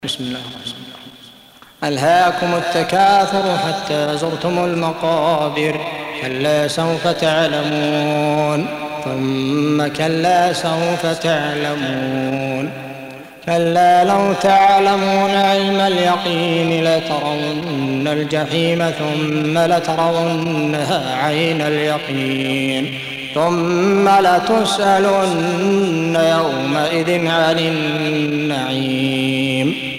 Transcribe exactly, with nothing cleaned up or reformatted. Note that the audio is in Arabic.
بسم الله الرحمن الرحيم. ألهاكم التكاثر حتى زرتم المقابر، كلا سوف تعلمون ثم كلا سوف تعلمون، كلا لو تعلمون علم اليقين لترون الجحيم ثم لترونها عين اليقين ثم لتسألن يومئذ عن النعيم.